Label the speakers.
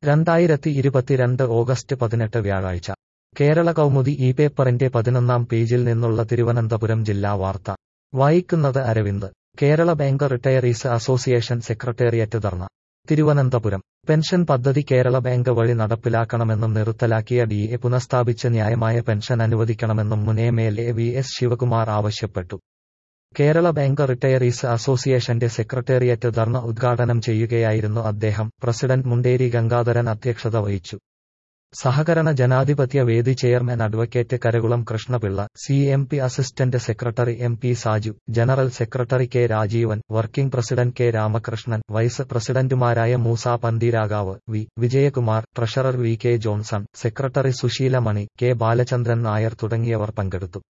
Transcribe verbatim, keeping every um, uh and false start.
Speaker 1: രണ്ടായിരത്തി ഇരുപത്തിരണ്ട് ഓഗസ്റ്റ് പതിനെട്ട് വ്യാഴാഴ്ച കേരള കൗമുദി ഈ പേപ്പറിന്റെ പതിനൊന്നാം പേജിൽ നിന്നുള്ള തിരുവനന്തപുരം ജില്ലാ വാർത്ത വായിക്കുന്നത് Aravind. Kerala bank retirees association secretariat dharna. Thiruvananthapuram. Pension പദ്ധതി കേരള ബാങ്ക് വഴി നടപ്പിലാക്കണമെന്നും നിർത്തലാക്കിയ ഡി എ പുനഃസ്ഥാപിച്ച് ന്യായമായ പെൻഷൻ അനുവദിക്കണമെന്നും മുൻ M L A V S Sivakumar ആവശ്യപ്പെട്ടു. കേരള ബാങ്ക് റിട്ടയറീസ് അസോസിയേഷന്റെ സെക്രട്ടേറിയറ്റ് ധർണ ഉദ്ഘാടനം ചെയ്യുകയായിരുന്നു അദ്ദേഹം. പ്രസിഡന്റ് മുണ്ടേരി ഗംഗാധരൻ അധ്യക്ഷത വഹിച്ചു. സഹകരണ ജനാധിപത്യ വേദി chairman advocate Karakulam Krishnapillai, C M P assistant secretary M P Saju, general secretary K Rajeevan, working president K Ramakrishnan, vice പ്രസിഡന്റുമാരായ Moosa Pantheerankavu, V Vijayakumar, treasurer V K Johnson, secretary Susheela Mani, K Balachandran Nair തുടങ്ങിയവർ പങ്കെടുത്തു.